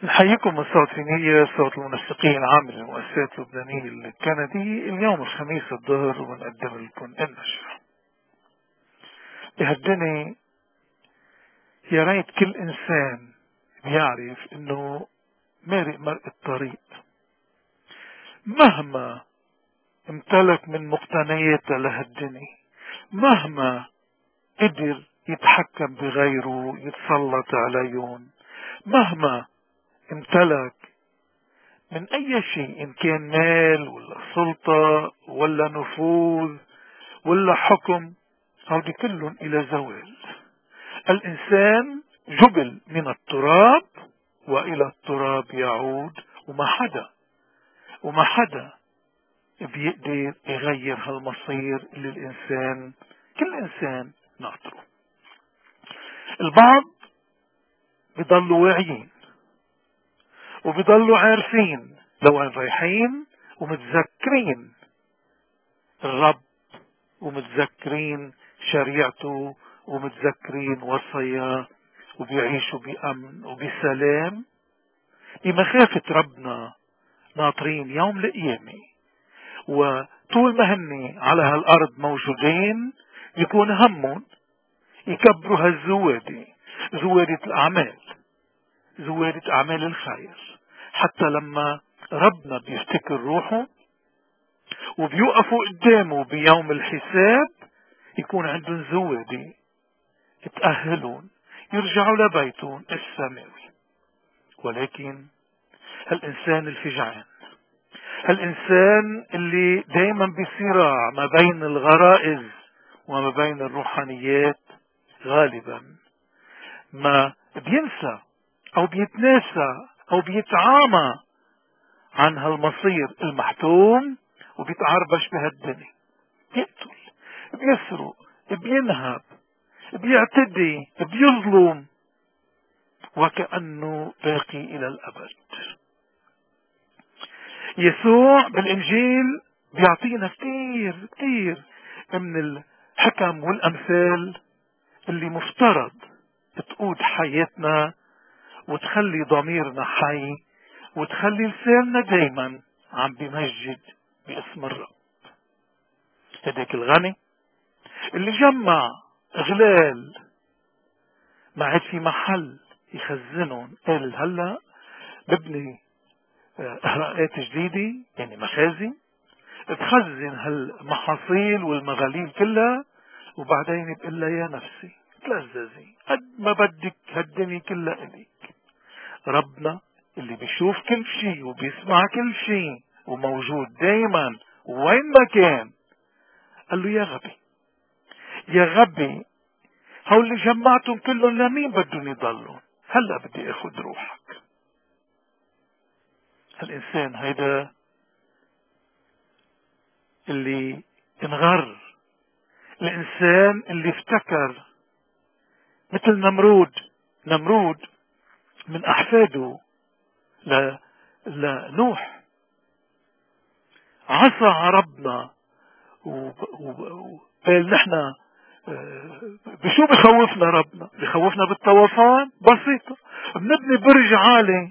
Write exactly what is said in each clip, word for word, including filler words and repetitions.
نحييكم من صوت فينية، صوت المنسقين العام للمؤسسات اللبنانية الكندية. اليوم الخميس الظهر وبنقدم لكم النشرة. بهالدنيا يا ريت كل إنسان بيعرف إنه مارق مرق الطريق، مهما امتلك من مقتنيات لهالدنيا، مهما قدر يتحكم بغيره يتسلط عليهم، مهما امتلك من أي شيء، إن كان مال ولا سلطة ولا نفوذ ولا حكم، هودي كلهم إلى زوال. الإنسان جبل من التراب وإلى التراب يعود، وما حدا وما حدا بيقدر يغير هالمصير اللي الإنسان كل إنسان ناطره. البعض بيضلوا واعيين وبيضلوا عارفين لوين رايحين، ومتذكرين الرب ومتذكرين شريعته ومتذكرين وصاياه، وبيعيشوا بأمن وبسلام بمخافة ربنا، ناطرين يوم القيامة. وطول ما هن على هالأرض موجودين يكون همهم يكبروا هالزوادي، زوادة الأعمال، زوادة أعمال الخير، حتى لما ربنا بيفتكر روحه وبيوقفوا قدامه بيوم الحساب يكون عندهم زوادي يتأهلون يرجعوا لبيتهم السماوي. ولكن هالإنسان الفجعان، هالإنسان اللي دايما بصراع ما بين الغرائز وما بين الروحانيات، غالبا ما بينسى أو بيتناسى أو بيتعامى عن هالمصير المحتوم، وبيتعربش بهالدنيا، بيقتل، بيسرق، بينهب، بيعتدي، بيظلم، وكأنه باقي إلى الأبد. يسوع بالإنجيل بيعطينا كتير كتير من الحكم والأمثال اللي مفترض تقود حياتنا وتخلي ضميرنا حي وتخلي لساننا دايما عم بمجد باسم الرب. هداك الغني اللي جمع غلال ما عاد في محل يخزنهم، قال هلا ببني اهراءات جديدة، يعني مخازن تخزن هالمحاصيل والمغاليل كلها، وبعدين بقول لها يا نفسي تلذذي قد ما بدك، هالدنيا كلها إليك. ربنا اللي بيشوف كل شيء وبيسمع كل شيء وموجود دايما وين ما كان، قال له يا غبي يا غبي، هول اللي جمعتهم كلهم لمين بدهم يضلوا؟ هلا بدي اخذ روحك. الانسان هيدا اللي انغر، الانسان اللي افتكر مثل نمرود. نمرود من احفاده ل... لنوح، عصى ربنا وقال نحن بشو بخوفنا ربنا؟ بخوفنا بالطوفان؟ بسيطة، بنبني برج عالي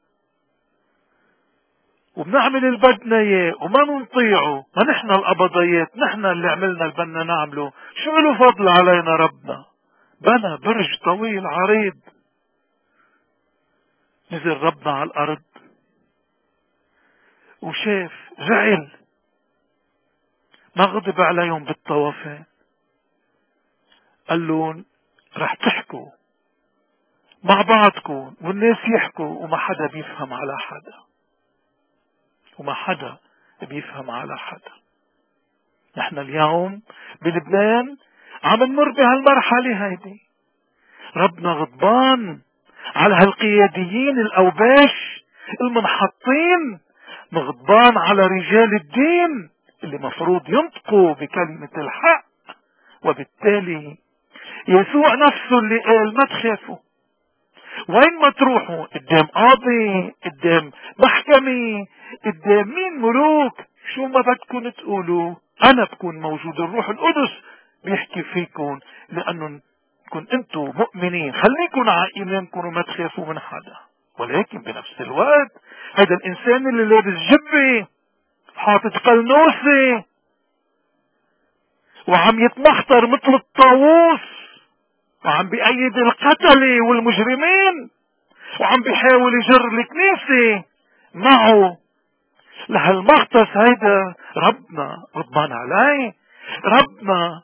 وبنعمل اللي بدنا اياه وما ننطيعه، ما نحن القبضيات، نحن اللي عملنا اللي بدنا نعمله، شو له فضل علينا ربنا؟ بنى برج طويل عريض. نزل ربنا على الارض وشاف، زعل، ما غضب عليهم بالطوفان، قال لهم رح تحكوا مع بعضكم والناس يحكوا وما حدا بيفهم على حدا، وما حدا بيفهم على حدا. نحن اليوم بلبنان عم نمر بهالمرحلة هيدي. ربنا غضبان على هالقياديين الأوباش المنحطين، غضبان على رجال الدين اللي مفروض ينطقوا بكلمة الحق. وبالتالي يسوع نفسه اللي قال ما تخافوا، وين ما تروحوا قدام قاضي، قدام محكمة، قدام مين ملوك، شو ما بدكم تقولوا أنا بكون موجود. الروح القدس بيحكي فيكم لأنه كن أنتم مؤمنين. خليكن على إيمانكم وما تخافوا من حدا. ولكن بنفس الوقت هذا الانسان اللي لابس جبة حاطط قلنوسة وعم يتمخطر مثل الطاووس وعم بأيد القتلة والمجرمين وعم بيحاول يجر الكنيسة معه لهالمغطس، هيدا ربنا غضبان عليه. ربنا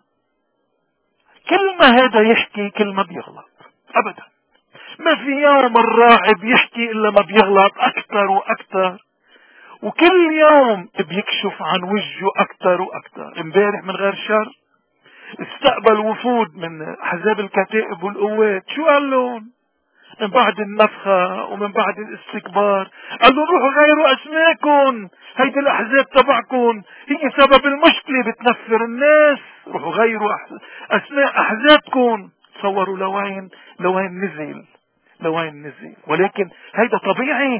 كل ما هذا يحكي كل ما بيغلط ابدا. ما في يوم الراعي بيحكي الا ما بيغلط اكثر واكثر، وكل يوم بيكشف عن وجهه اكثر واكثر. امبارح من غير شر استقبل وفود من احزاب الكتائب والقوات. شو قال لهم من بعد النفخة ومن بعد الاستكبار؟ قال لهم روحوا غيروا اسماءكم، هيدي الاحزاب تبعكم هي سبب المشكلة، بتنفر الناس. روحوا غيروا اسماء احزابكم. تصوروا لوين لوين نزل لوين نزل. ولكن هيدا طبيعي.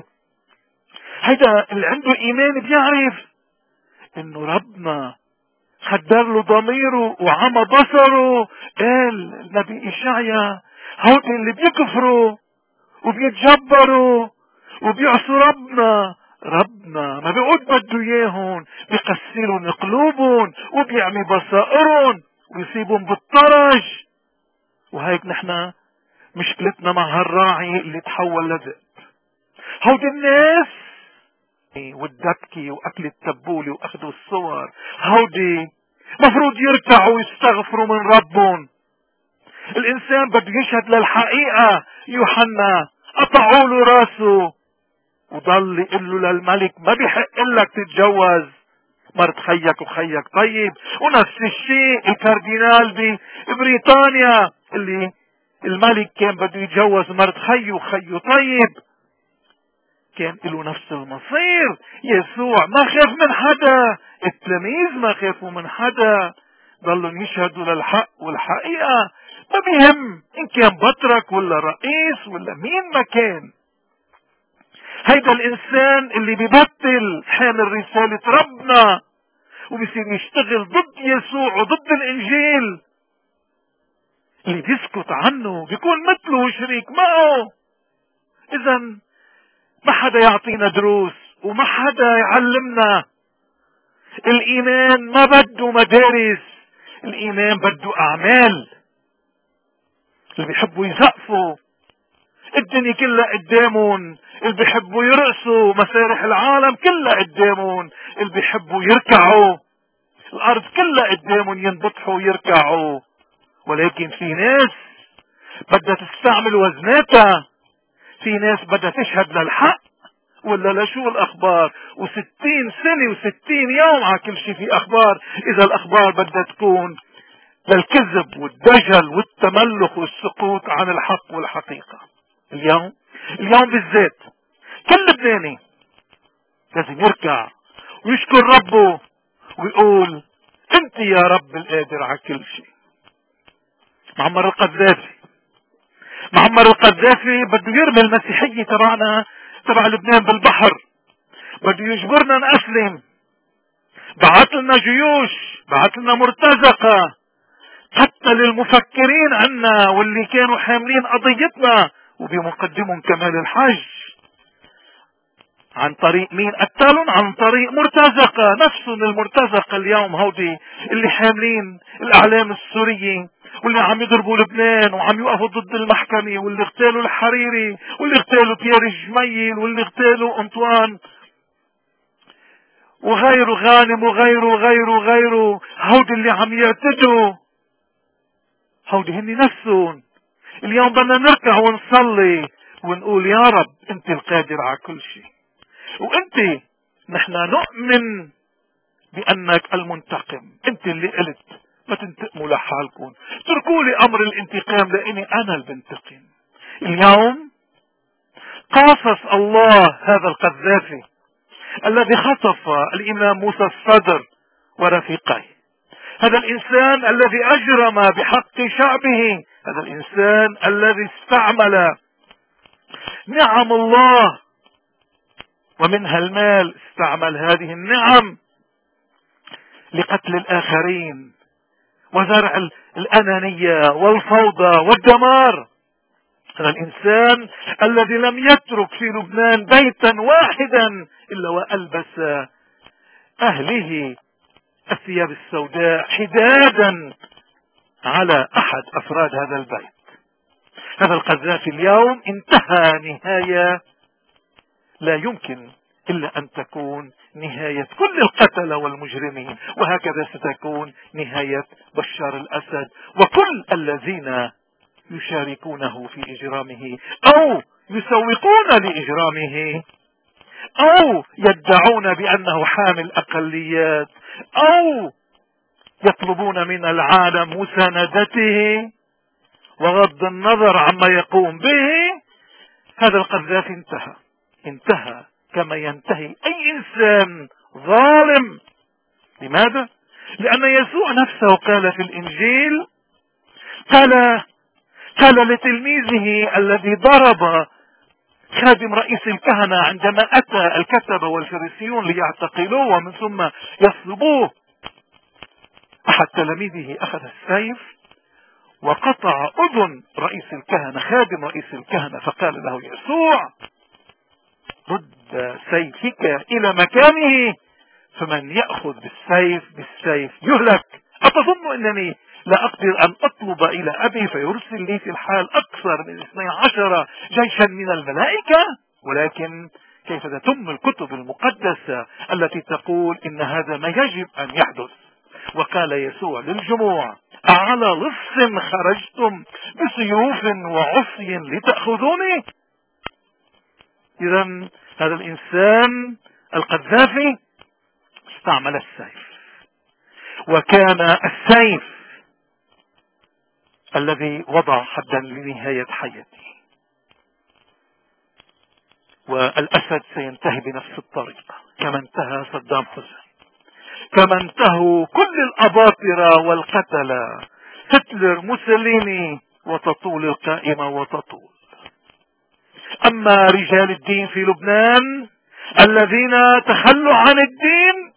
هيدا اللي عنده ايمان بيعرف انه ربنا خدر له ضميره وعمى بصره. قال النبي اشعيا هودي اللي بيكفروا وبيتجبروا وبيعصوا ربنا، ربنا ما بيقول بده اياهم، بيقسلهم قلوبهم وبيعمي بصائرهم ويصيبهم بالطرج. وهيك نحن مشكلتنا مع هالراعي اللي تحول لذئب. هودي الناس والدبكي واكل التبولي واخذوا الصور، هودي مفروض يركعوا ويستغفروا من ربهم. الانسان بده يشهد للحقيقة. يوحنا قطعوا له راسه وضل يقول له للملك ما بيحق لك تتجوز مرت خيك وخيك طيب. ونفس الشيء الكاردينال ببريطانيا اللي الملك كان بده يتجوز مرت خيه وخيه طيب، كان له نفس المصير. يسوع ما خاف من حدا، التلاميذ ما خافوا من حدا، ضلوا يشهدوا للحق والحقيقة. ما بيهم ان كان بطرك ولا رئيس ولا مين ما كان. هيدا الانسان اللي بيبطل حامل رسالة ربنا وبيصير يشتغل ضد يسوع وضد الانجيل، اللي بيسكت عنه بيكون مثله وشريك معه. اذا ما حدا يعطينا دروس وما حدا يعلمنا. الايمان ما بده مدارس، الايمان بده اعمال. اللي بيحبوا يزقفوا الدنيا كلها قدامهم، اللي بيحبوا يرقصوا مسارح العالم كلها قدامهم، اللي بيحبوا يركعوا الارض كلها قدامهم ينبطحوا ويركعوا. ولكن في ناس بدها تستعمل وزناتها، في ناس بدها تشهد للحق ولا لشو الاخبار. وستين سنة وستين يوم على كل شيء في اخبار. اذا الاخبار بدها تكون للكذب والدجل والتملق والسقوط عن الحق والحقيقة. اليوم اليوم بالذات كل لبناني لازم يركع ويشكر ربه ويقول انت يا رب القادر على كل شيء. معمر القذافي معمر القذافي بده يرمي المسيحية تبعنا تبع لبنان بالبحر، بده يجبرنا نأسلم. بعت لنا جيوش، بعت لنا مرتزقة، قتل المفكرين عنا واللي كانوا حاملين قضيتنا وبمقدمهم كمال الحج. عن طريق مين قتلهم؟ عن طريق مرتزقة. نفسهم المرتزقة اليوم هودي اللي حاملين الاعلام السورية واللي عم يضربوا لبنان وعم يوقفوا ضد المحكمة، واللي اغتالوا الحريري واللي اغتالوا بيير الجميل واللي اغتالوا انطوان وغيره غانم وغيره وغيره وغيره. هودي اللي عم يعتدوا، هودي هني نفسهم. اليوم بدنا نركع ونصلي ونقول يا رب انت القادر على كل شيء، وانت نحن نؤمن بانك المنتقم. انت اللي قلت ما تنتقموا لحالكم، اتركوا لي امر الانتقام لاني انا اللي بنتقم. اليوم قاصص الله هذا القذافي الذي خطف الامام موسى الصدر ورفيقيه، هذا الانسان الذي اجرم بحق شعبه، هذا الانسان الذي استعمل نعم الله ومنها المال، استعمل هذه النعم لقتل الآخرين وزرع الأنانية والفوضى والدمار. هذا الإنسان الذي لم يترك في لبنان بيتا واحدا إلا وألبس أهله الثياب السوداء حدادا على أحد أفراد هذا البيت. هذا القذافي اليوم انتهى نهاية لا يمكن إلا أن تكون نهاية كل القتلة والمجرمين، وهكذا ستكون نهاية بشار الأسد وكل الذين يشاركونه في إجرامه أو يسوقون لإجرامه أو يدعون بأنه حامل أقليات أو يطلبون من العالم مساندته وغض النظر عما يقوم به. هذا القذافي انتهى انتهى كما ينتهي أي إنسان ظالم. لماذا؟ لأن يسوع نفسه قال في الإنجيل، قال قال لتلميذه الذي ضرب خادم رئيس الكهنة عندما أتى الكتبة والفريسيون ليعتقلوه ومن ثم يصلبوه، أحد تلاميذه أخذ السيف وقطع أذن رئيس الكهنة خادم رئيس الكهنة، فقال له يسوع رد سيفك إلى مكانه، فمن يأخذ بالسيف بالسيف يهلك. أتظن أنني لا أقدر أن أطلب إلى أبي فيرسل لي في الحال أكثر من اثني عشر جيشا من الملائكة؟ ولكن كيف تتم الكتب المقدسة التي تقول إن هذا ما يجب أن يحدث؟ وقال يسوع للجموع أعلى لص خرجتم بسيوف وعصي لتأخذوني؟ إذا هذا الإنسان القذافي استعمل السيف، وكان السيف الذي وضع حدا لنهاية حياته، والأسد سينتهي بنفس الطريقة كما انتهى صدام حسين، كما انتهوا كل الأباطرة والقتلة، هتلر موسوليني، وتطول القائمة وتطول. أما رجال الدين في لبنان الذين تخلوا عن الدين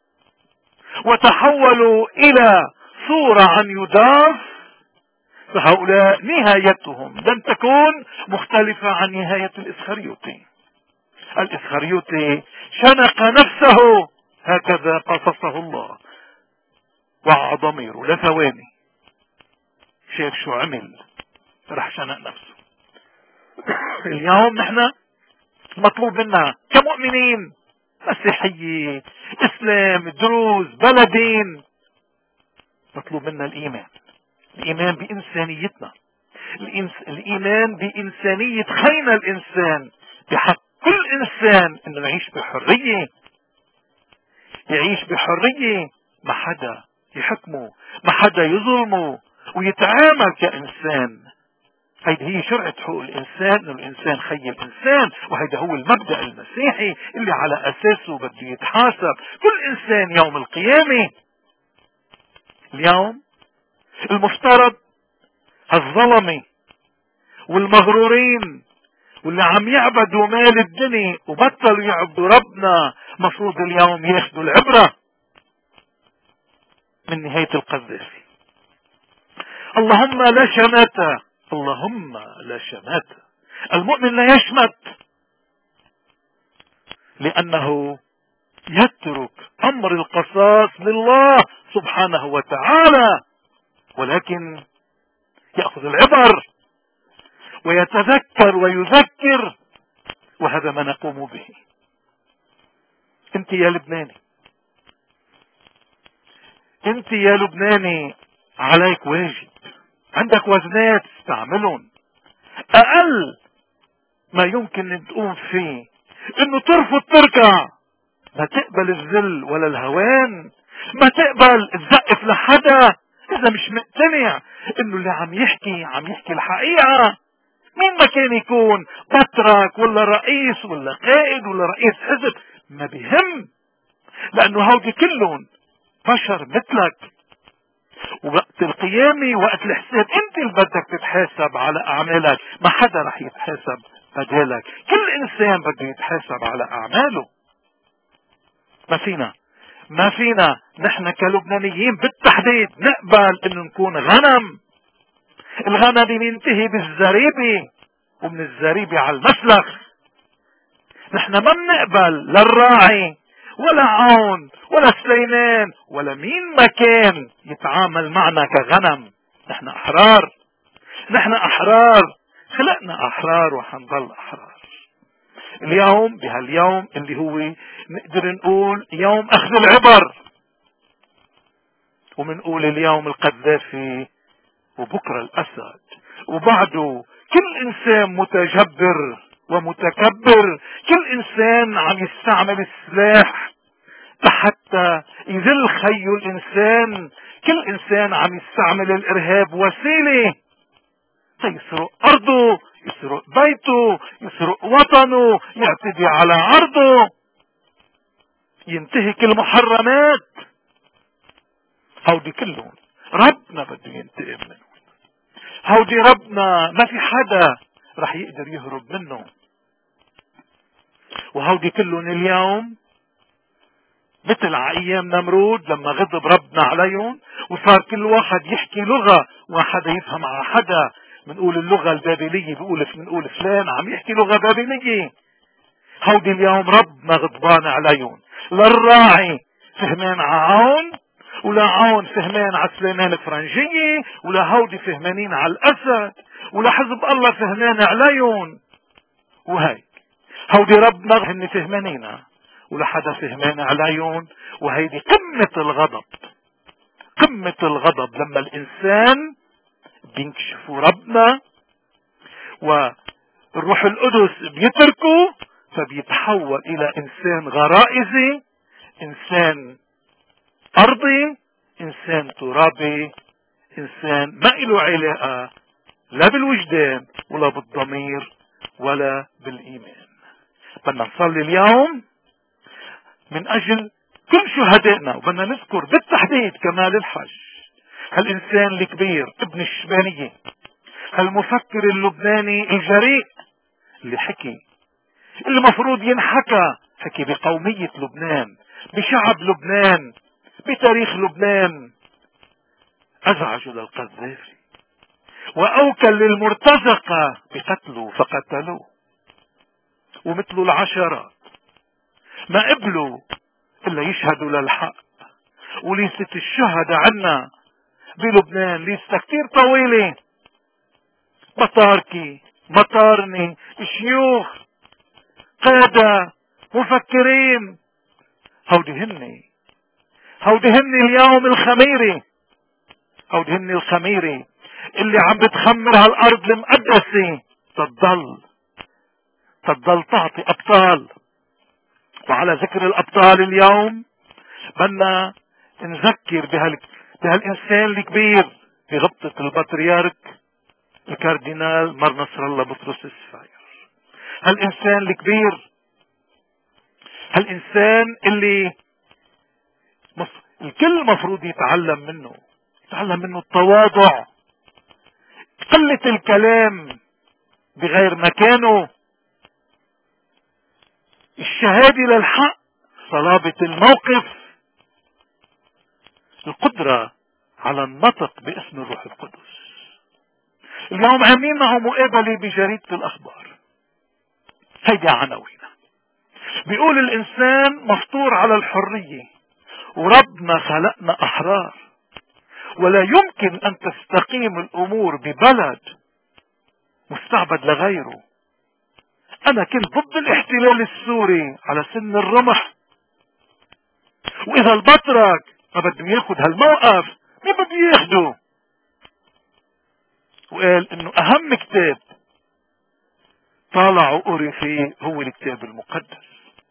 وتحولوا إلى صورة عن يداف، فهؤلاء نهايتهم لن تكون مختلفة عن نهاية الإسخريوطي. الإسخريوطي شنق نفسه، هكذا قصصه الله، وعى ضميره لثواني، شايف شو عمل رح شنق نفسه. اليوم نحن مطلوب منا كمؤمنين، مسيحية، إسلام، دروز، بلدين، مطلوب منا الإيمان، الإيمان بإنسانيتنا، الإيمان بإنسانية خينا الإنسان، بحق كل إنسان إنه يعيش بحرية، يعيش بحرية، ما حدا يحكمه، ما حدا يظلمه، ويتعامل كإنسان. هيدي هي شرعة حقوق الإنسان، إنه الإنسان خي الإنسان، وهيدا هو المبدأ المسيحي اللي على أساسه بده يتحاسب كل إنسان يوم القيامة. اليوم المفترض هالظلمة والمغرورين واللي عم يعبدوا مال الدنيا وبطلوا يعبدوا ربنا مفروض اليوم ياخدوا العبرة من نهاية القذافي. اللهم لا شماتة، اللهم لا شماتة. المؤمن لا يشمت لأنه يترك أمر القصاص لله سبحانه وتعالى، ولكن يأخذ العبر ويتذكر ويذكر، وهذا ما نقوم به. انت يا لبناني، انت يا لبناني عليك واجب، عندك وزنات تستعملهم. اقل ما يمكن ان تقوم فيه انه ترفض تركع، ما تقبل الذل ولا الهوان، ما تقبل تزقف لحدا اذا مش مقتنع انه اللي عم يحكي عم يحكي الحقيقة. مين ما كان يكون، بطرك ولا رئيس ولا قائد ولا رئيس حزب، ما بيهم، لانه هودي كلهم بشر مثلك. ووقت القيامة وقت الحساب انت اللي بدك تتحاسب على اعمالك، ما حدا رح يتحاسب بدالك، كل انسان بده يتحاسب على اعماله. ما فينا ما فينا نحن كلبنانيين بالتحديد نقبل انه نكون غنم. الغنم ينتهي بالزريبة، ومن الزريبة على المسلخ. نحن ما بنقبل للراعي ولا عون ولا سليمان ولا مين ما كان يتعامل معنا كغنم. نحن أحرار، نحن أحرار، خلقنا أحرار وحنضل أحرار. اليوم بهاليوم اللي هو نقدر نقول يوم أخذ العبر، ومنقول اليوم القذافي وبكرة الأسد، وبعده كل إنسان متجبر ومتكبر، كل إنسان عم يستعمل السلاح حتى يذل خي الإنسان، كل إنسان عم يستعمل الإرهاب وسيلة يسرق أرضه، يسرق بيته، يسرق وطنه، يعتدي على عرضه، ينتهك المحرمات. هودي كلهم ربنا بده ينتقم منه. هودي ربنا ما في حدا رح يقدر يهرب منه. وهودي كلهم اليوم مثل على ايام نمرود لما غضب ربنا عليهم وصار كل واحد يحكي لغة وحدا يفهم على حدا. بنقول اللغة البابلية، بيقول بنقول فلان عم يحكي لغة بابلية. هودي اليوم ربنا غضبان عليهم. للراعي فهمان على عون، ولا عون فهمان على سليمان الفرنجية، ولا هودي فهمانين على الأسد، ولا حزب الله فهمان عليهم. وهيك هودي ربنا هن فهمانين ولا حدا فهمان عليهم. وهيدي قمة الغضب، قمة الغضب لما الإنسان بينكشفوا ربنا والروح القدس بيتركه، فبيتحول إلى إنسان غرائزي، إنسان أرضي، إنسان ترابي، إنسان ما له علاقة لا بالوجدان ولا بالضمير ولا بالإيمان. بدنا نصلي اليوم من أجل كل شهدائنا، وبدنا نذكر بالتحديد كمال الحج، هالإنسان الكبير ابن الشبانية، هالمفكر اللبناني الجريء اللي حكي اللي مفروض ينحكى، حكي بقومية لبنان، بشعب لبنان، بتاريخ لبنان. أزعجوا للقذافي وأوكل للمرتزقة بقتله فقتلوه، ومثلوا العشرات ما قبلوا إلا يشهدوا للحق. وليست الشهداء عنا بلبنان ليست كتير طويلة، بطاركي، مطارني، شيوخ، قادة، مفكرين. هودي هني هودي هني اليوم الخميري، هودي هني الخميري اللي عم بتخمر هالأرض المقدسة تضل تضل تعطي أبطال. وعلى ذكر الأبطال اليوم بدنا نذكر بهال... بهالإنسان الكبير بغبطة البطريرك الكاردينال مار نصر الله بطرس السفاير. هالإنسان الكبير، هالإنسان اللي مف... الكل مفروض يتعلم منه، يتعلم منه التواضع، قلة الكلام بغير مكانه، الشهادة للحق، صلابة الموقف، القدرة على النطق باسم الروح القدس. اليوم عاملين معه مقابلة بجريدة الأخبار، هيدي عناوينها، بيقول الإنسان مفطور على الحرية وربنا خلقنا أحرار، ولا يمكن أن تستقيم الأمور ببلد مستعبد لغيره. أنا كنت ضد الاحتلال السوري على سن الرمح، وإذا البطرك ما بده ياخد هالموقف مين بده ياخده؟ وقال إنه أهم كتاب طالع وقري فيه هو الكتاب المقدس.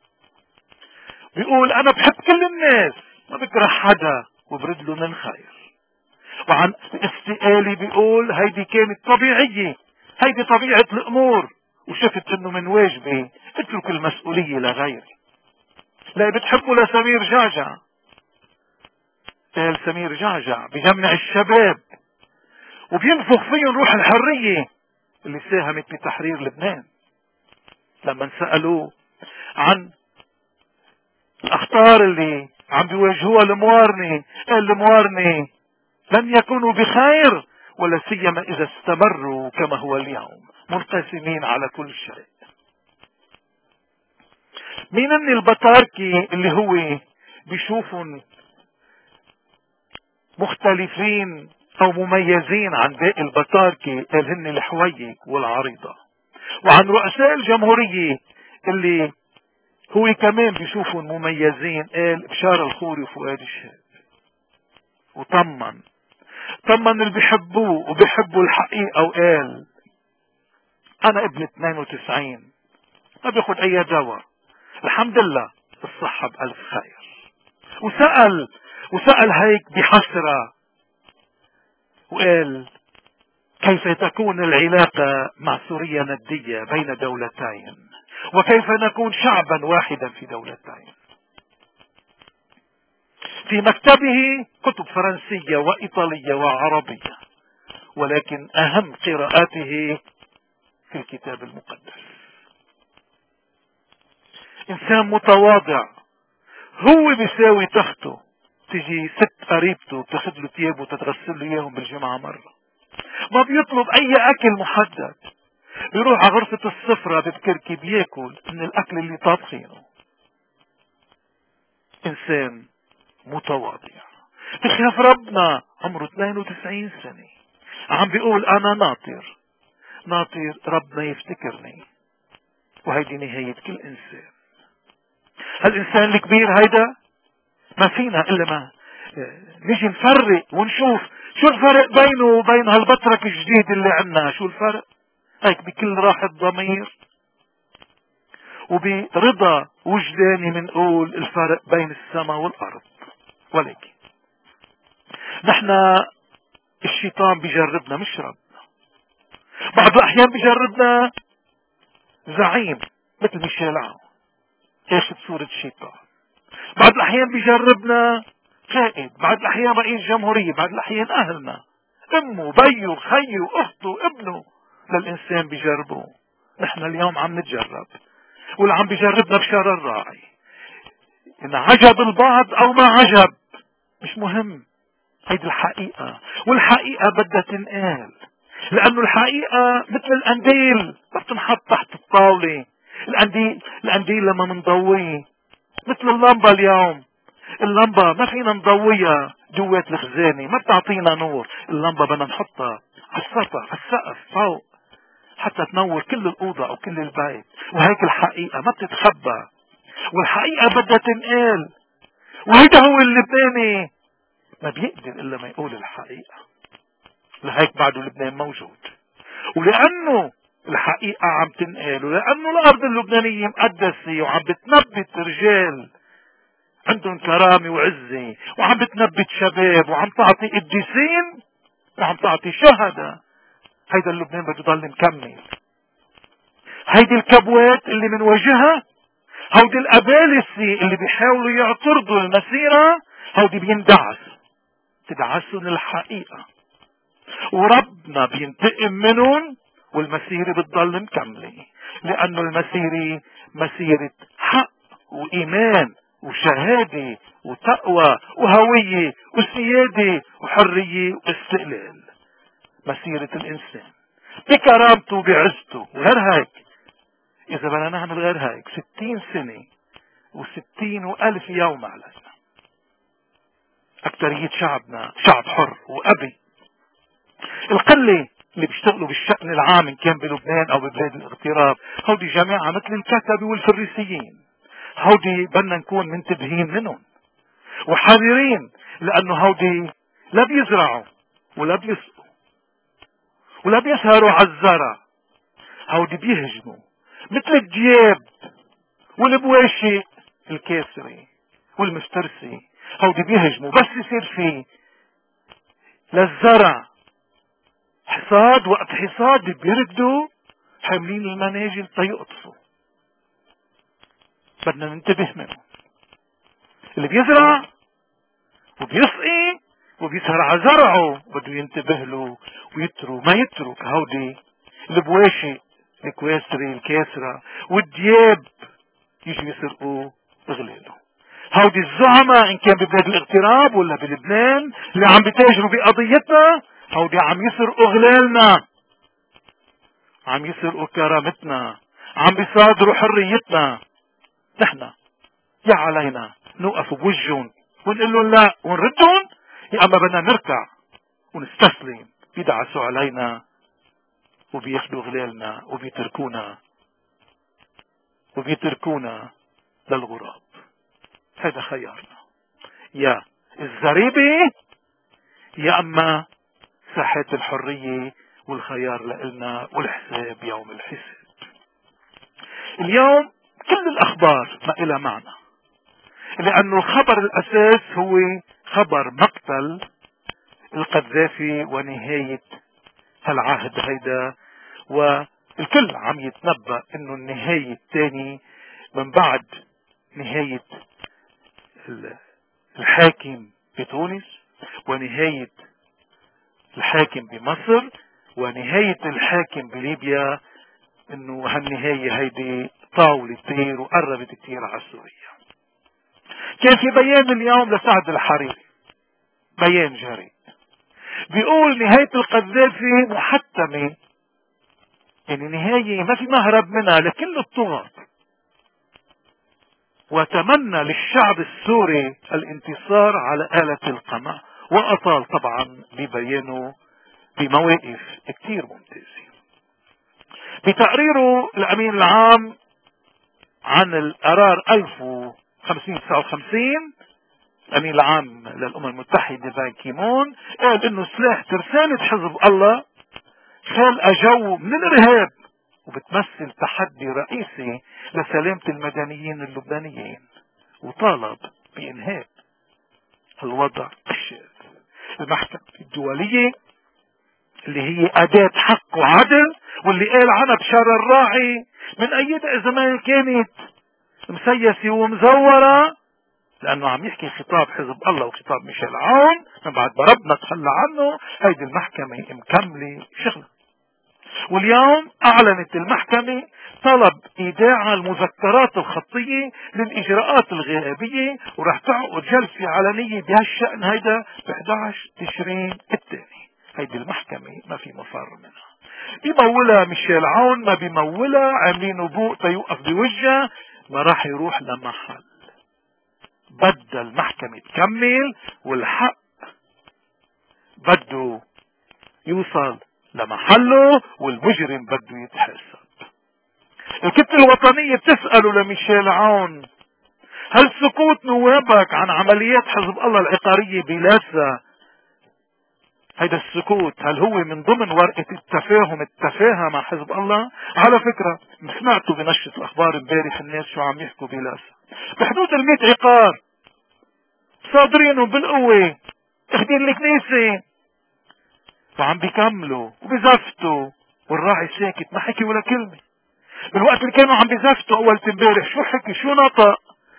بيقول أنا بحب كل الناس، ما بكره حدا، وبرد له من خير. وعن استقالي بيقول هيدي كانت طبيعية، هيدي طبيعة الأمور، وشفت إنه من واجبي اترك المسؤولية لغيري. لا بتحبوا لسمير جعجع، قال سمير جعجع بجمع الشباب وبينفخ فيهم روح الحرية اللي ساهمت بتحرير لبنان. لما سألوه عن الأخطار اللي عم بيواجهوها الموارنة، قال الموارنة لن يكونوا بخير ولا سيما إذا استمروا كما هو اليوم. منقسمين على كل شيء. مين ان البطاركي اللي هو بيشوفون مختلفين او مميزين عن باقي البطاركي، قال هن الحويك والعريضة. وعن رؤساء الجمهورية اللي هو كمان بيشوفون مميزين، قال بشار الخوري وفؤاد الشاب. وطمن طمن اللي بيحبوه وبيحبوا الحقيقة، وقال انا ابن اثنين وتسعين ما بياخد اي دواء، الحمد لله الصحة بألف خير. وسأل وسأل هيك بحسرة وقال كيف تكون العلاقة مع سوريا ندية بين دولتين، وكيف نكون شعبا واحدا في دولتين. في مكتبه كتب فرنسية وإيطالية وعربية، ولكن أهم قراءاته في الكتاب المقدس. إنسان متواضع، هو بيساوي تخته، تجي ست قريبته تاخذ له ثيابه وتتغسل له اياهم بالجمعة مرة. ما بيطلب اي اكل محدد، بيروح على غرفة السفرة ببكركي بياكل من الاكل اللي طابخينه. انسان متواضع بخاف ربنا، عمره اثنين وتسعين سنة، عم بيقول انا ناطر ناطر ربنا يفتكرني. وهيدي نهاية كل انسان. هالانسان الكبير هيدا ما فينا الا ما نيجي نفرق ونشوف شو الفرق بينه وبين هالبطرك الجديد اللي عنا. شو الفرق؟ هيك بكل راحة ضمير وبرضا وجداني منقول الفرق بين السماء والارض. ولكن نحن الشيطان بيجربنا مش ربنا. بعض الاحيان بيجربنا زعيم مثل ميشيل عون، ايش بصورة الشيطان. بعض الاحيان بيجربنا قائد، بعض الاحيان رئيس جمهورية، بعض الاحيان اهلنا، امه، بيه، خيه، اخته، ابنه. للانسان بيجربوه. نحن اليوم عم نتجرب، واللي عم بيجربنا بشر الراعي. ان عجب البعض او ما عجب مش مهم، هيدي الحقيقة. والحقيقة بدها تنقال، لانه الحقيقة مثل القنديل ما بتنحط تحت الطاولة. القنديل القنديل لما منضويه مثل اللمبة اليوم، اللمبة ما فينا نضويها جوات الخزانة، ما بتعطينا نور. اللمبة بدنا نحطها على السطح، على السقف فوق، حتى تنور كل الأوضة أو كل البيت. وهيك الحقيقة ما بتتخبى، والحقيقة بدها تنقال. وهيدا هو اللبناني، ما بيقدر إلا ما يقول الحقيقة. لهيك بعده لبنان موجود، ولأنه الحقيقة عم تنقال، ولأنه الأرض اللبنانية مقدسة وعم بتنبت رجال عندهم كرامة وعزة، وعم بتنبت شباب، وعم تعطي قديسين، وعم تعطي شهداء. هيدا اللبنان بده يضل مكمل. هيدي الكبوات اللي منواجهها، هودي الأبالسي اللي بيحاولوا يعترضوا المسيرة، هودي بيندعس تدعسهم الحقيقة، وربنا بينتقم منهم، والمسيرة بتضل مكملة. لأنه المسيرة مسيرة حق وإيمان وشهادة وتقوى وهوية وسيادة وحرية واستقلال. مسيرة الإنسان بكرامته وبعزته. غير هيك، إذا بدنا نعمل غير هيك ستين سنة وستين وألف يوم علينا. أكترية شعبنا شعب حر وأبي. القلة اللي بيشتغلوا بالشأن العام إن كان بلبنان أو ببلاد الاغتراب، هودي جماعة مثل الكتبة والفريسيين. هودي بدنا نكون منتبهين منهم وحذرين، لأنه هودي لا بيزرعوا ولا بيسقوا ولا بيسهروا على الزرع. هودي بيهجموا مثل الدياب والبواشي الكاسري والمفترسي. هودي بيهجموا بس يصير في للزرع حصاد، وقت حصاد بيردوا حاملين المناجل تيقطفوا. بدنا ننتبه منه. اللي بيزرع وبيسقي وبيسهر على زرعه بده ينتبه له ويترك ما يترك هودي البواشي الكواسري الكاسرة والدياب يجي يسرقوا اغلاله. هودي الزعماء ان كان ببلاد الاغتراب ولا بلبنان اللي عم بيتاجروا بقضيتنا، هودي عم يسرقوا اغلالنا، عم يسرقوا كرامتنا، عم بيصادروا حريتنا. نحن يا علينا نوقف بوجهن ونقول لهم لا ونردهم، يا اما بدنا نركع ونستسلم، بيدعسوا علينا وبياخدوا غلالنا وبيتركونا وبيتركونا للغراب. هذا خيارنا، يا الزريبة يا اما ساحة الحرية، والخيار لنا والحساب يوم الحساب. اليوم كل الاخبار ما إلها معنى، لانه الخبر الاساس هو خبر مقتل القذافي ونهاية هالعهد هيدا، والكل عم يتنبأ انه النهاية الثاني من بعد نهاية الحاكم بتونس ونهاية الحاكم بمصر ونهاية الحاكم بليبيا، انه هالنهاية هيدي طاولة كتير وقربت كتير على سوريا. كان في بيان اليوم لسعد الحريري، بيان جريء بيقول نهاية القذافي محتمة، يعني نهاية ما في مهرب منها لكل الطغاة، وتمنى للشعب السوري الانتصار على آلة القمع. وأطال طبعا ببيانه بمواقف كتير ممتازة. بتقريره الأمين العام عن القرار ألف وخمسمائة وتسعة وخمسين، الأمين العام للأمم المتحدة بان كيمون قال إنه سلاح ترسانة حزب الله خلق جو من الإرهاب وبتمثل تحدي رئيسي لسلامة المدنيين اللبنانيين، وطالب بإنهاء الوضع الشاذ. المحكمة الدولية اللي هي أداة حق وعدل، واللي قال عنها بشار الراعي من أيدها إذا ما كانت مسيسة ومزورة، لأنه عم يحكي خطاب حزب الله وخطاب ميشيل عون من بعد ما ربنا تخلى عنه. هيدي المحكمة مكملة شغلها. واليوم أعلنت المحكمة طلب إيداع المذكرات الخطية للإجراءات الغيابية، وراح تعقد جلسة علنية بهالشأن هيدا ب إحدى عشر تشرين الثاني. هيدي المحكمة ما في مفر منها. بيمولها ميشيل عون، ما بيمولها عاملين بوق تيوقف بوجهه، ما راح يروح لمحل. بدها المحكمة تكمل، والحق بده يوصل لمحله، والمجرم بده يتحاسب. الكتلة الوطنية بتسأله لميشيل عون: هل سكوت نوابك عن عمليات حزب الله العقارية بلاسا، هيدا السكوت هل هو من ضمن ورقة التفاهم التفاهة مع حزب الله؟ على فكرة سمعتوا بنشرة الأخبار امبارح الناس شو عم يحكوا بلاسا، بحدود المئة عقار صادرينهم بالقوة اخدين الكنيسة، وعم بيكملوا وبيزفتوا، والراعي ساكت ما حكي ولا كلمة. بالوقت اللي كانوا عم بيزفتوا اول امبارح شو حكي شو نطق؟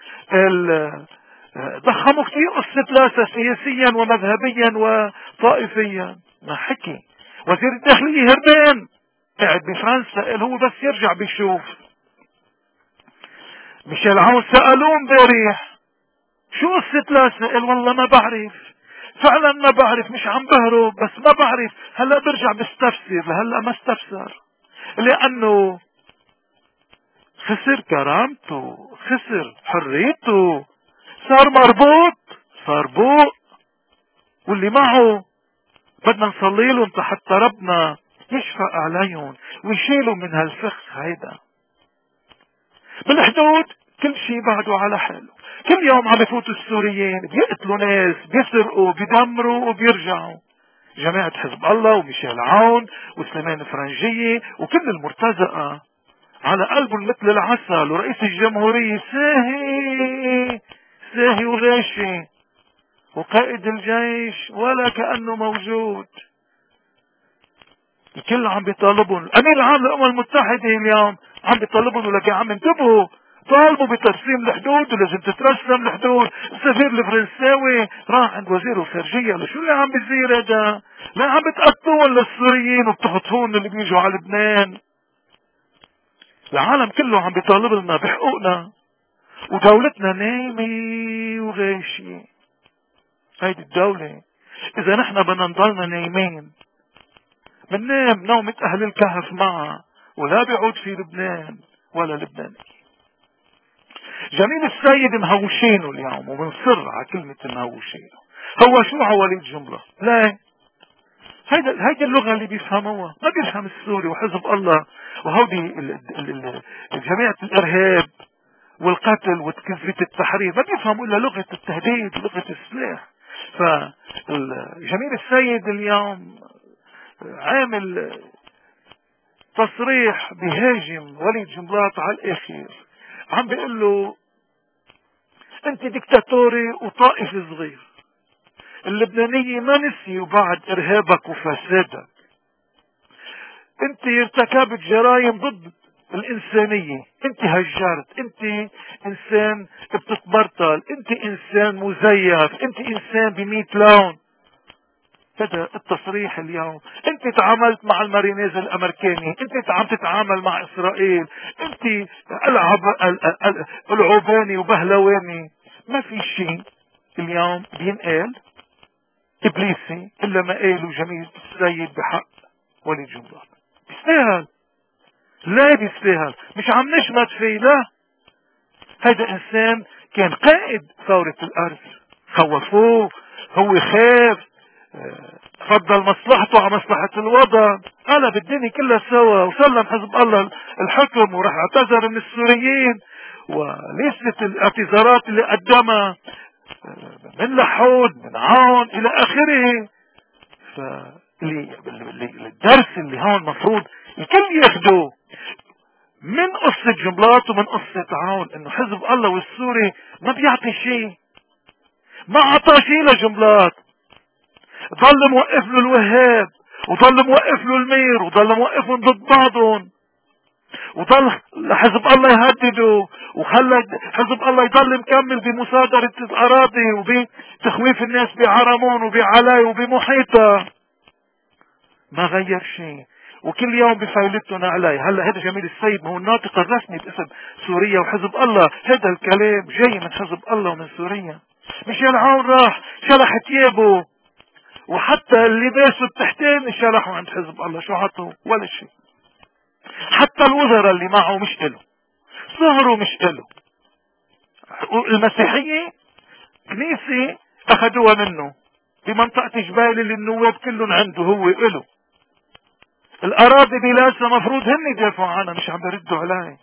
ضخموا كثير قصة لاسا سياسيا ومذهبيا وطائفيا، ما حكي. وزير الداخلية هربان قاعد بفرنسا، قال هو بس يرجع بيشوف. ميشيل عون سألوه امبارح شو قصة لاسا، قال والله ما بعرف، فعلا ما بعرف، مش عم بهرب بس ما بعرف. هلا برجع بستفسر، لهلا ما استفسر لانه خسر كرامته، خسر حريته، صار مربوط، صار بوق، واللي معه بدنا نصلي لهم حتى ربنا يشفق عليهم ويشيلوا من هالفخ هيدا. بالحدود كل شيء بعده على حاله. كل يوم عم يفوتوا السوريين بيقتلوا ناس، بيسرقوا، بيدمروا وبيرجعوا. جماعة حزب الله وميشيل عون وسليمان فرنجية وكل المرتزقة على قلبهم مثل العسل، ورئيس الجمهورية ساهي ساهي وغاشي، وقائد الجيش ولا كأنه موجود. الكل عم بيطالبهم. الأمين العام للأمم المتحدة اليوم عم بيطالبهم، ولك يا عم انتبهوا، طالبوا بترسيم الحدود ولازم تترسم الحدود. السفير الفرنساوي راح عند وزير الخارجية، لشو اللي عم بيصير هذا؟ لا عم بتقطعون للسوريين وبتخطفون اللي بيجوا على لبنان. العالم كله عم بيطالب لنا بحقوقنا، ودولتنا نايمة وغاشية. هيدي الدولة إذا نحن بدنا نضلنا نايمين، بننام نومة أهل الكهف معها ولا بيعود في لبنان ولا لبناني. جميل السيد مهوشينه اليوم، وبنصر على كلمة مهوشينه. هو شو على وليد جملة؟ لا، هيدا هيدي اللغة اللي بيفهموها، ما بيفهم السوري وحزب الله وهودي جماعة الإرهاب والقتل وتكلفة التحرير، ما بيفهموا إلا لغة التهديد، لغة السلاح. فجميل السيد اليوم عامل تصريح بيهاجم وليد جنبلاط على الأخير، عم بيقول له أنت ديكتاتوري وطائفي صغير، اللبنانية ما نسيوا بعد إرهابك وفسادك، أنت ارتكبت جرائم ضد الإنسانية، أنت هجرت، أنت إنسان بتتبرطل، أنت إنسان مزيف، أنت إنسان بمية لون. هذا التصريح اليوم. أنت تعاملت مع المارينيز الأمريكاني، أنت عم تتعامل مع إسرائيل، أنت العب العوباني وبهلواني. ما في شيء اليوم بينقال إبليسي إلا ما قاله جميل السيد بحق وليد جنبلاط. بيستاهل، لا بيستاهل، مش عم نشمت فيه، لا. هيدا انسان كان قائد ثورة الارض، خوفوه، هو خاف، فضل مصلحته على مصلحة الوطن، قلب الدنيا كلها سوا وسلم حزب الله الحكم وراح اعتذر من السوريين، وليست الاعتذارات اللي قدمها من لحود من عون الى اخره. فالدرس اللي هون مفروض الكل ياخدوه من قصة جنبلاط ومن قصة عون، انه حزب الله والسوري ما بيعطي شيء، ما عطى شيء لجنبلاط، ضل موقف له الوهاب وضل موقف له المير وضل موقفهم ضد بعضهم، وضل حزب الله يهدده، وخلى حزب الله يضل مكمل بمصادرة الاراضي وبتخويف الناس بعرمون وبعلاي وبمحيطها. ما غير شيء، وكل يوم بفايلتنا علي. هلا هذا جميل السيد ما هو الناطق الرسمي باسم سوريا وحزب الله، هذا الكلام جاي من حزب الله ومن سوريا. ميشيل عون راح شلح ثيابه، وحتى اللباس التحتين شلحوا عند حزب الله، شو عطوا؟ ولا شيء. حتى الوزراء اللي معه مش إله، صهروا مش إله. المسيحية كنيسة اخذوها منه بمنطقة جبال اللي النواب كلهم عنده، هو إله. الأراضي بلاسها مفروض هن يدافعوا عنها، مش عم بردوا عليه.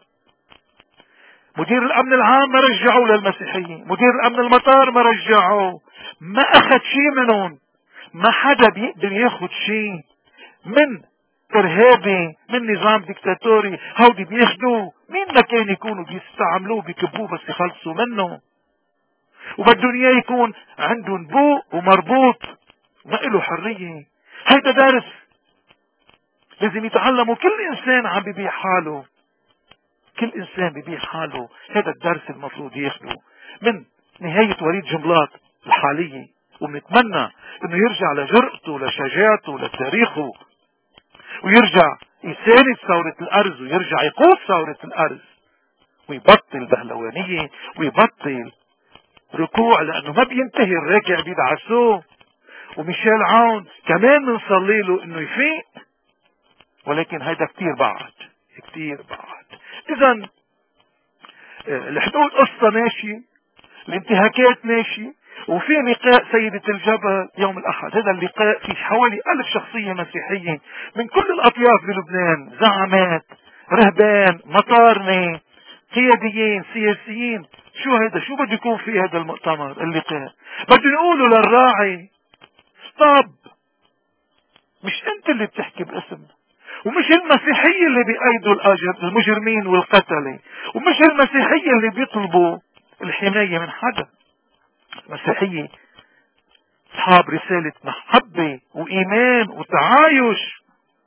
مدير الأمن العام ما رجعوه للمسيحيين، مدير الأمن المطار ما رجعوه، ما أخذ شيء منهم. ما حدا بيقدر ياخد شيء من إرهابي، من نظام ديكتاتوري. هودي بياخدوه، مين ما كان يكونوا بيستعملوه بيكبوه بس يخلصوا منه، وبدهم اياه يكون عندهم بوق ومربوط، ما له حرية. هيدا درس لازم يتعلموا. كل انسان عم بيبيع حاله، كل انسان بيبيع حاله. هذا الدرس المفروض ياخده من نهاية وليد جنبلاط الحالية، ونتمنى انه يرجع لجرأته لشجاعته لتاريخه، ويرجع يساند ثورة الارز، ويرجع يقود ثورة الارز، ويبطل بهلوانية، ويبطل ركوع، لانه ما بينتهي الراكع بيدعسوه. وميشيل عون كمان بنصلي له انه يفيق، ولكن هيدا كتير بعد، كتير بعد. اذا الحدود قصة ماشي، الانتهاكات ماشي، وفي لقاء سيدة الجبل يوم الاحد. هذا اللقاء في حوالي الف شخصية مسيحية من كل الاطياف بلبنان، زعمات، رهبان، مطارنة، قياديين، سياسيين. شو هذا؟ شو بده يكون في هذا المؤتمر اللقاء؟ بده يقولوا للراعي ستوب، مش انت اللي بتحكي باسمنا، ومش المسيحية اللي بيأيدوا المجرمين والقتلة، ومش المسيحية اللي بيطلبوا الحماية من حدا. المسيحية اصحاب رسالة محبة وايمان وتعايش.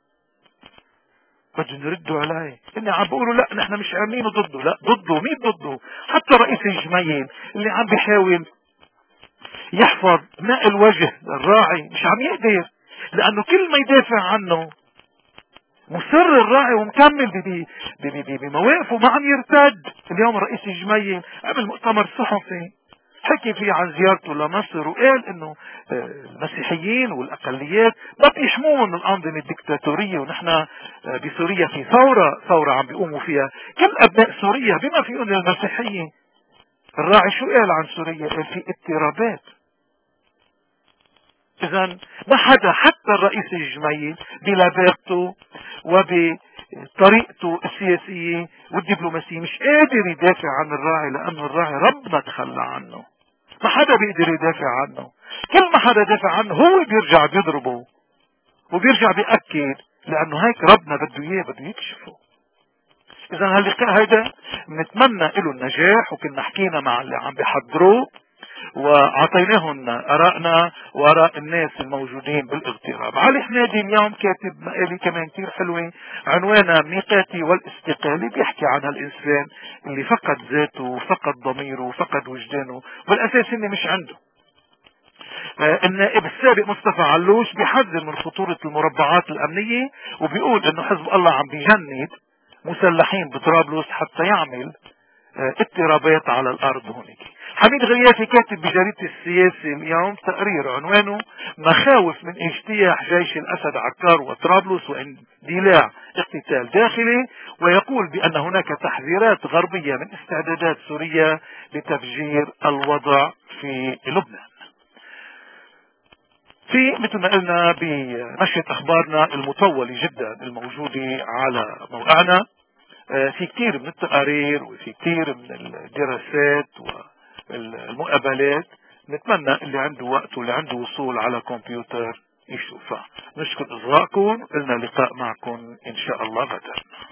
بدهم يردوا علي اني عم بقولوا لا نحن مش عاملينه ضده. لا، ضده. مين ضده؟ حتى رئيس الجميل اللي عم بيحاول يحفظ ماء الوجه الراعي مش عم يقدر، لانه كل ما يدافع عنه مصر الراعي ومكمل بمواقفه، ما عم يرتد. اليوم رئيس الجميل عمل مؤتمر صحفي، حكي فيه عن زيارته لمصر وقال انه المسيحيين والاقليات ما بيحموهم من الانظمه الدكتاتوريه، ونحن بسوريا في ثوره ثوره عم بيقوموا فيها كل ابناء سوريا بما فيهم المسيحيين. الراعي شو قال عن سوريا؟ قال في اضطرابات. اذا ما حدا حتى الرئيس الجميل بلباقته وبطريقته السياسيه والدبلوماسيه مش قادر يدافع عن الراعي، لانه الراعي ربنا تخلى عنه، ما حدا بيقدر يدافع عنه. كل ما حدا دافع عنه هو بيرجع بيضربه وبيرجع بيأكد، لانه هيك ربنا بده اياه، بده يكشفه. اذا هاللقاء هيدا نتمنى له النجاح، وكنا حكينا مع اللي عم بيحضروه واعطيناهم ارائنا واراء الناس الموجودين بالاغتراب. علي حنادي اليوم كاتب مقالة كمان كتير حلوة عنوانها ميقاتي والاستقالة، بيحكي عن هالانسان اللي فقد ذاته وفقد ضميره وفقد وجدانه، والاساس انه مش عنده. آه النائب السابق مصطفى علوش بيحذر من خطورة المربعات الامنية، وبيقول انه حزب الله عم بيجند مسلحين بطرابلس حتى يعمل اه اضطرابات على الارض هونيك. حميد غياثي كاتب بجريدة السياسي اليوم تقرير عنوانه مخاوف من اجتياح جيش الاسد عكار وطرابلس واندلاع اقتتال داخلي، ويقول بان هناك تحذيرات غربية من استعدادات سوريا لتفجير الوضع في لبنان. في مثل ما قلنا بنشرة اخبارنا المطولة جدا الموجودة على موقعنا في كتير من التقارير وفي كتير من الدراسات والمقابلات، نتمنى اللي عنده وقت واللي عنده وصول على كمبيوتر يشوفها. نشكر اصغائكم، لنا لقاء معكم ان شاء الله غدا.